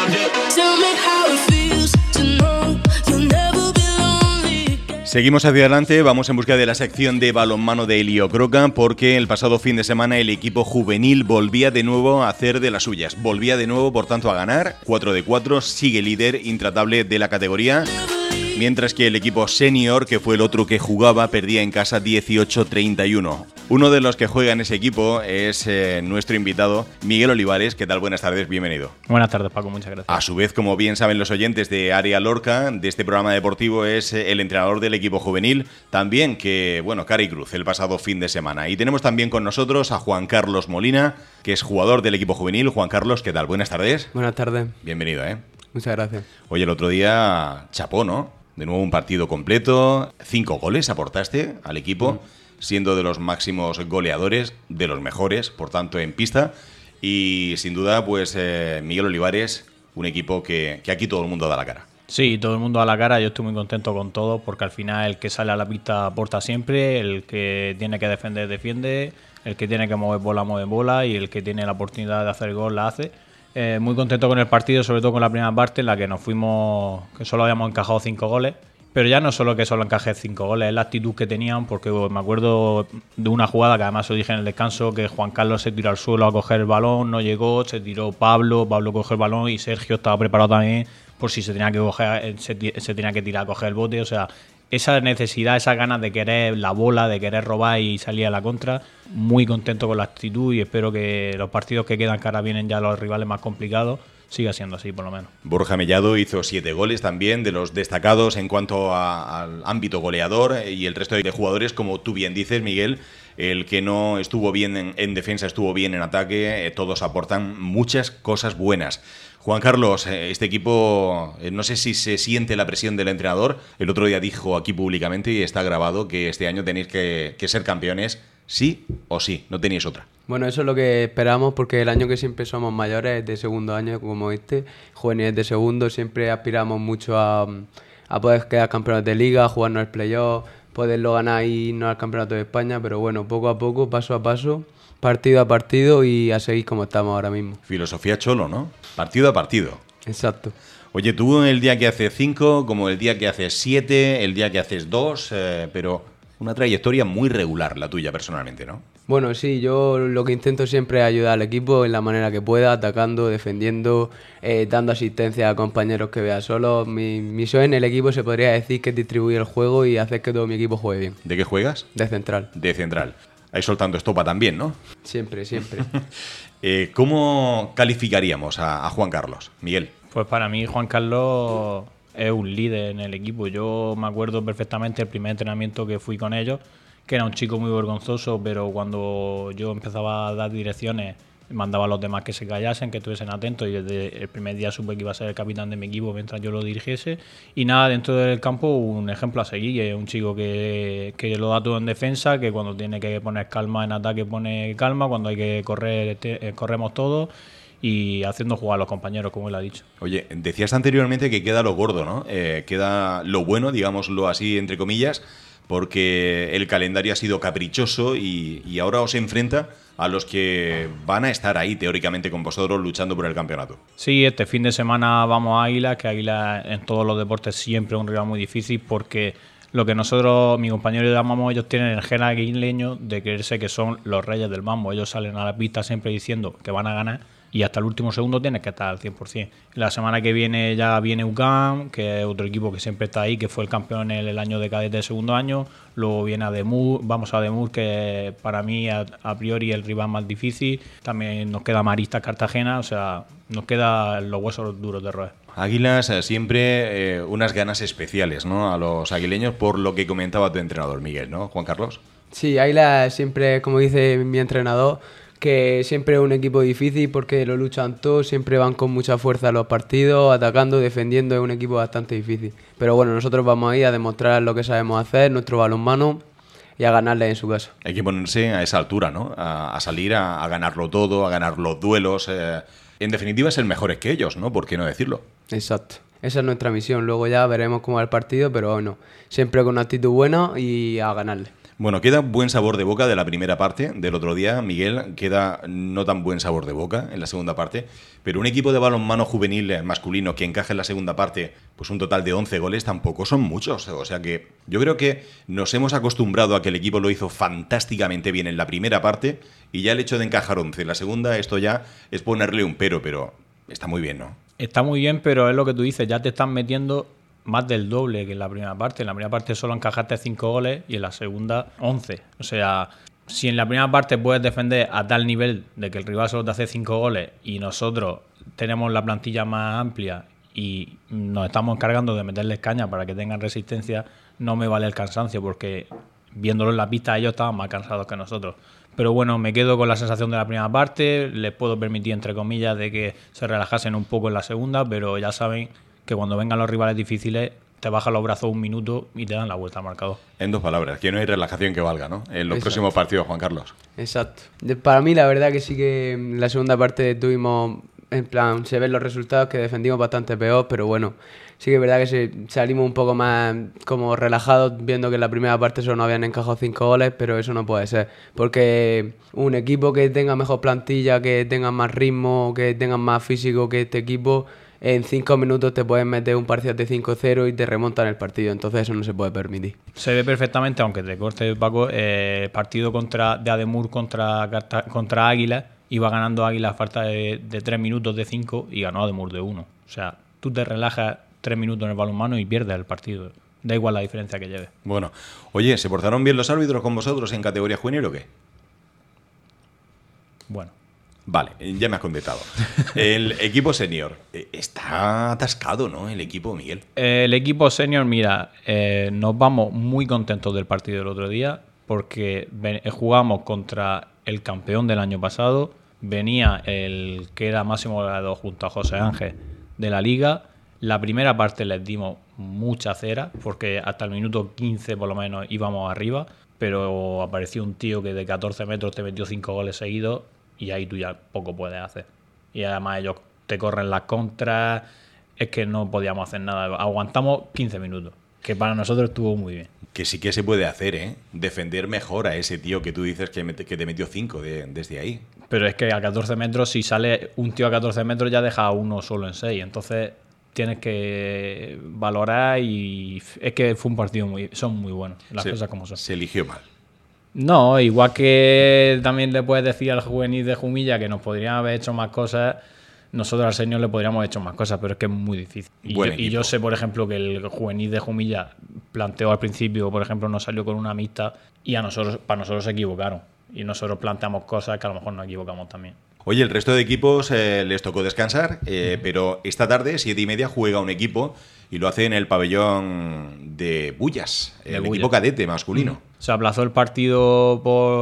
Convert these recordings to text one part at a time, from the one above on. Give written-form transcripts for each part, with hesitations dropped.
Seguimos hacia adelante, vamos en busca de la sección de balonmano de Elio Croca, porque el pasado fin de semana el equipo juvenil volvía de nuevo a hacer de las suyas. Volvía de nuevo, por tanto, a ganar. 4 de 4, sigue líder intratable de la categoría. Mientras que el equipo senior, que fue el otro que jugaba, perdía en casa 18-31. Uno de los que juega en ese equipo es nuestro invitado, Miguel Olivares. ¿Qué tal? Buenas tardes, bienvenido. Buenas tardes, Paco, muchas gracias. A su vez, como bien saben los oyentes de Área Lorca, de este programa deportivo, es el entrenador del equipo juvenil, también que, Cari Cruz, el pasado fin de semana. Y tenemos también con nosotros a Juan Carlos Molina, que es jugador del equipo juvenil. Juan Carlos, ¿qué tal? Buenas tardes. Buenas tardes. Bienvenido, Muchas gracias. Oye, el otro día chapó, ¿no? De nuevo un partido completo, 5 goles aportaste al equipo, siendo de los máximos goleadores, de los mejores, por tanto, en pista. Y sin duda, pues Miguel Olivares, un equipo que aquí todo el mundo da la cara. Sí, todo el mundo da la cara, yo estoy muy contento con todo, porque al final el que sale a la pista aporta siempre, el que tiene que defender, defiende, el que tiene que mover bola, mueve bola, y el que tiene la oportunidad de hacer gol, la hace. Muy contento con el partido, sobre todo con la primera parte en la que nos fuimos, que solo habíamos encajado 5 goles. Pero ya no solo que solo encajé 5 goles, es la actitud que tenían, porque me acuerdo de una jugada que además os dije en el descanso, que Juan Carlos se tiró al suelo a coger el balón, no llegó, se tiró Pablo cogió el balón y Sergio estaba preparado también por si se tenía que coger, se tenía que tirar a coger el bote. O sea, esa necesidad, esas ganas de querer la bola, de querer robar y salir a la contra. Muy contento con la actitud y espero que los partidos que quedan, que ahora vienen ya los rivales más complicados, siga siendo así, por lo menos. Borja Mellado hizo 7 goles también, de los destacados en cuanto al ámbito goleador, y el resto de jugadores, como tú bien dices, Miguel, el que no estuvo bien en defensa estuvo bien en ataque, todos aportan muchas cosas buenas. Juan Carlos, este equipo, no sé si se siente la presión del entrenador. El otro día dijo aquí públicamente, y está grabado, que este año tenéis que ser campeones, sí o sí, no tenéis otra. Bueno, eso es lo que esperamos, porque el año que siempre somos mayores, de segundo año como juveniles de segundo, siempre aspiramos mucho a poder quedar campeones de liga, jugarnos el playoff, poderlo ganar y irnos al campeonato de España, pero bueno, poco a poco, paso a paso, partido a partido y a seguir como estamos ahora mismo. Filosofía cholo, ¿no? Partido a partido. Exacto. Oye, tú el día que haces 5, como el día que haces 7, el día que haces 2, pero una trayectoria muy regular la tuya personalmente, ¿no? Bueno, sí, yo lo que intento siempre es ayudar al equipo en la manera que pueda, atacando, defendiendo, dando asistencia a compañeros que vea solos. Mi misión en el equipo se podría decir que es distribuir el juego y hacer que todo mi equipo juegue bien. ¿De qué juegas? De central. De central. Ahí soltando estopa también, ¿no? Siempre, siempre. ¿Cómo calificaríamos a Juan Carlos, Miguel? Pues para mí Juan Carlos es un líder en el equipo. Yo me acuerdo perfectamente el primer entrenamiento que fui con ellos, que era un chico muy vergonzoso, pero cuando yo empezaba a dar direcciones, mandaba a los demás que se callasen, que estuviesen atentos, y desde el primer día supe que iba a ser el capitán de mi equipo mientras yo lo dirigiese. Y nada, dentro del campo un ejemplo a seguir, es un chico que lo da todo en defensa, que cuando tiene que poner calma en ataque pone calma, cuando hay que correr corremos todos, y haciendo jugar a los compañeros, como él ha dicho. Oye, decías anteriormente que queda lo gordo, ¿no? Queda lo bueno, digámoslo así, entre comillas, porque el calendario ha sido caprichoso y ahora os enfrenta a los que van a estar ahí teóricamente con vosotros luchando por el campeonato. Sí, este fin de semana vamos a Águila, que Águila en todos los deportes siempre es un rival muy difícil, porque lo que nosotros, mis compañeros llamamos, ellos tienen el gen aguileño de creerse que son los reyes del mambo. Ellos salen a la pista siempre diciendo que van a ganar y hasta el último segundo tienes que estar al 100%. La semana que viene ya viene UCAM, que es otro equipo que siempre está ahí, que fue el campeón en el año de cadete de segundo año. Luego viene vamos a Ademur, que para mí a priori es el rival más difícil. También nos queda Maristas Cartagena, o sea, nos quedan los huesos duros de roer. Águilas siempre unas ganas especiales, ¿no? A los aguileños, por lo que comentaba tu entrenador, Miguel, ¿no, Juan Carlos? Sí, Águilas siempre, como dice mi entrenador, que siempre es un equipo difícil porque lo luchan todos, siempre van con mucha fuerza a los partidos, atacando, defendiendo, es un equipo bastante difícil. Pero bueno, nosotros vamos ahí a demostrar lo que sabemos hacer, nuestro balonmano, y a ganarle en su casa. Hay que ponerse a esa altura, ¿no? A salir a ganarlo todo, a ganar los duelos. En definitiva, ser mejores que ellos, ¿no? ¿Por qué no decirlo? Exacto. Esa es nuestra misión. Luego ya veremos cómo va el partido, pero bueno, siempre con una actitud buena y a ganarle. Bueno, queda buen sabor de boca de la primera parte del otro día, Miguel. Queda no tan buen sabor de boca en la segunda parte. Pero un equipo de balonmano juvenil masculino que encaje en la segunda parte pues un total de 11 goles tampoco son muchos. O sea que yo creo que nos hemos acostumbrado a que el equipo lo hizo fantásticamente bien en la primera parte y ya el hecho de encajar 11 en la segunda, esto ya es ponerle un pero está muy bien, ¿no? Está muy bien, pero es lo que tú dices, ya te están metiendo más del doble que en la primera parte. En la primera parte solo encajaste 5 goles y en la segunda 11. O sea, si en la primera parte puedes defender a tal nivel de que el rival solo te hace 5 goles y nosotros tenemos la plantilla más amplia y nos estamos encargando de meterles caña para que tengan resistencia, no me vale el cansancio porque viéndolo en la pista ellos estaban más cansados que nosotros. Pero bueno, me quedo con la sensación de la primera parte, les puedo permitir, entre comillas, de que se relajasen un poco en la segunda, pero ya saben que cuando vengan los rivales difíciles te bajan los brazos un minuto y te dan la vuelta al marcador. En 2 palabras, que no hay relajación que valga, ¿no? En los próximos partidos, Juan Carlos. Exacto. Para mí la verdad que sí que en la segunda parte tuvimos, en plan, se ven los resultados, que defendimos bastante peor, pero bueno, sí que es verdad que salimos un poco más como relajados viendo que en la primera parte solo nos habían encajado 5 goles, pero eso no puede ser, porque un equipo que tenga mejor plantilla, que tenga más ritmo, que tenga más físico que este equipo, en 5 minutos te pueden meter un parcial de 5-0 y te remontan el partido. Entonces eso no se puede permitir. Se ve perfectamente, aunque te corte, Paco, el partido de Ademur contra Águila. Iba ganando Águila a falta de 3 minutos de 5 y ganó Ademur de 1. O sea, tú te relajas 3 minutos en el balonmano y pierdes el partido. Da igual la diferencia que lleves. Bueno, oye, ¿se portaron bien los árbitros con vosotros en categoría juvenil o qué? Bueno. Vale, ya me has contestado. El equipo senior está atascado, ¿no? El equipo, Miguel. El equipo senior, mira, nos vamos muy contentos del partido del otro día porque jugamos contra el campeón del año pasado, venía el que era máximo goleador junto a José Ángel de la liga. La primera parte les dimos mucha cera porque hasta el minuto 15 por lo menos íbamos arriba, pero apareció un tío que de 14 metros te metió 5 goles seguidos. Y ahí tú ya poco puedes hacer. Y además ellos te corren las contras. Es que no podíamos hacer nada. Aguantamos 15 minutos, que para nosotros estuvo muy bien. Que sí que se puede hacer, ¿eh? Defender mejor a ese tío que tú dices que te metió 5 desde ahí. Pero es que a 14 metros, si sale un tío a 14 metros, ya deja a uno solo en 6. Entonces tienes que valorar y es que fue un partido son muy buenos. Las cosas como son. Se eligió mal. No, igual que también le puedes decir al juvenil de Jumilla que nos podrían haber hecho más cosas, nosotros al señor le podríamos haber hecho más cosas, pero es que es muy difícil. Y yo sé, por ejemplo, que el juvenil de Jumilla planteó al principio, por ejemplo, nos salió con una mixta y para nosotros se equivocaron. Y nosotros planteamos cosas que a lo mejor nos equivocamos también. Oye, el resto de equipos les tocó descansar, pero esta tarde, 7:30, juega un equipo y lo hace en el pabellón de Bullas, equipo cadete masculino. Se aplazó el partido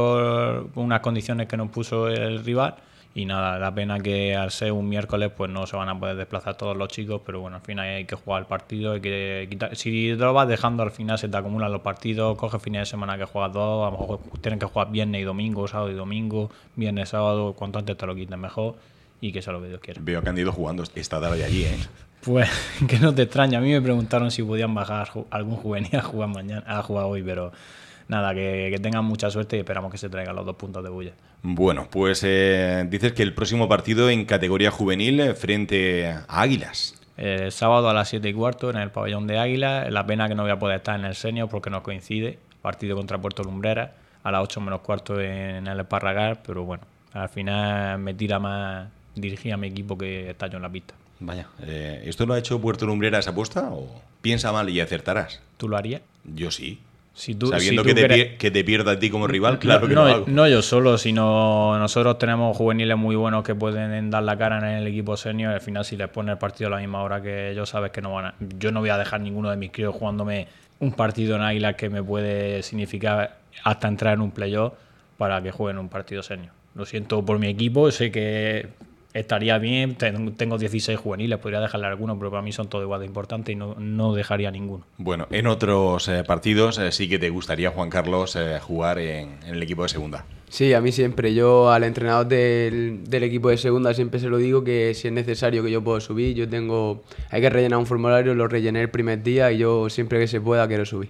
por unas condiciones que nos puso el rival y nada, la pena que al ser un miércoles pues no se van a poder desplazar todos los chicos, pero bueno, al final hay que jugar el partido, hay que quitar. Si te lo vas dejando al final se te acumulan los partidos, coges fines de semana que juegas 2, a lo mejor tienen que jugar viernes y domingo, sábado y domingo, viernes, sábado, cuanto antes te lo quiten mejor y que sea lo que Dios quiera. Veo que han ido jugando esta tarde allí, ¿eh? Pues que no te extraña, a mí me preguntaron si podían bajar algún juvenil a jugar hoy, pero nada, que tengan mucha suerte y esperamos que se traigan los 2 puntos de Bulla. Bueno, pues dices que el próximo partido en categoría juvenil frente a Águilas. El sábado a las 7:15 en el pabellón de Águilas. La pena que no voy a poder estar en el senior porque no coincide. Partido contra Puerto Lumbreras a las 8:15 en el Esparragar, pero bueno, al final me tira más dirigir a mi equipo que estar yo en la pista. Vaya, ¿esto lo ha hecho Puerto Lumbreras apuesta o piensa mal y acertarás? ¿Tú lo harías? Yo sí. Sabiendo que te pierda a ti como rival, claro que no lo hago. No yo solo, sino nosotros tenemos juveniles muy buenos que pueden dar la cara en el equipo senior. Al final, si les pone el partido a la misma hora que ellos, sabes que no van a. Yo no voy a dejar ninguno de mis críos jugándome un partido en Águila que me puede significar hasta entrar en un playoff para que jueguen un partido senior. Lo siento por mi equipo, sé que estaría bien, tengo 16 juveniles, podría dejarle alguno, pero para mí son todos igual de importantes y no dejaría ninguno. Bueno, en otros partidos sí que te gustaría, Juan Carlos, jugar en el equipo de segunda. Sí, a mí siempre. Yo al entrenador del equipo de segunda siempre se lo digo que si es necesario que yo puedo subir, hay que rellenar un formulario, lo rellené el primer día y yo siempre que se pueda quiero subir.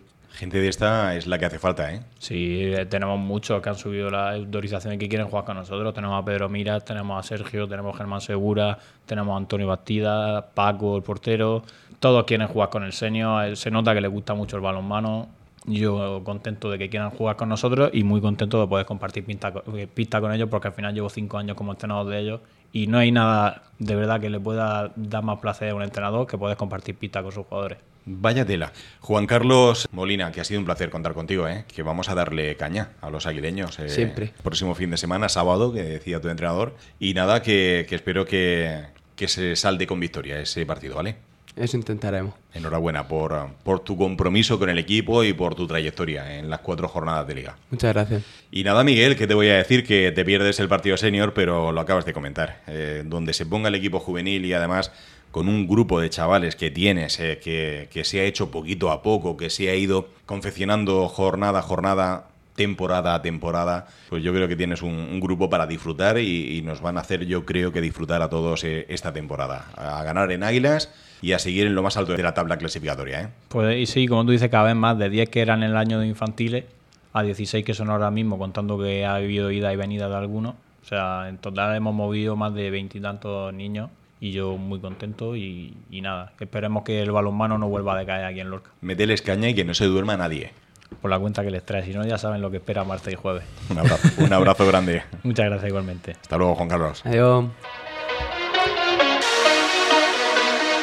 Gente de esta es la que hace falta, ¿eh? Sí, tenemos muchos que han subido la autorización y que quieren jugar con nosotros. Tenemos a Pedro Miras, tenemos a Sergio, tenemos a Germán Segura, tenemos a Antonio Bastida, Paco, el portero. Todos quieren jugar con el senior. Se nota que les gusta mucho el balonmano. Yo contento de que quieran jugar con nosotros y muy contento de poder compartir pista con ellos, porque al final llevo 5 años como entrenador de ellos y no hay nada de verdad que le pueda dar más placer a un entrenador que poder compartir pista con sus jugadores. Vaya tela. Juan Carlos Molina, que ha sido un placer contar contigo, ¿eh? Que vamos a darle caña a los aguileños. Siempre. Próximo fin de semana, sábado, que decía tu entrenador. Y nada, que espero que se salde con victoria ese partido, ¿vale? Eso intentaremos. Enhorabuena por tu compromiso con el equipo y por tu trayectoria en las 4 jornadas de liga. Muchas gracias. Y nada, Miguel, que te voy a decir que te pierdes el partido senior, pero lo acabas de comentar. Donde se ponga el equipo juvenil y además con un grupo de chavales que tienes, que se ha hecho poquito a poco, que se ha ido confeccionando jornada a jornada, temporada a temporada, pues yo creo que tienes un grupo para disfrutar y nos van a hacer, yo creo que disfrutar a todos esta temporada. A ganar en Águilas y a seguir en lo más alto de la tabla clasificatoria, ¿eh? Pues y sí, como tú dices, cada vez más, de 10 que eran en el año de infantiles a 16 que son ahora mismo, contando que ha habido ida y venida de algunos. O sea, en total hemos movido más de 20 y tantos niños y yo muy contento y nada, esperemos que el balonmano no vuelva a decaer aquí en Lorca. Mételes caña y que no se duerma nadie. Por la cuenta que les trae, si no ya saben lo que espera martes y jueves. Un abrazo grande. Muchas gracias igualmente. Hasta luego, Juan Carlos. Adiós.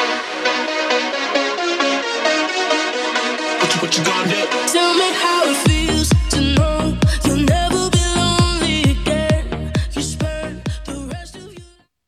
What you gonna do? Tell me how it feels.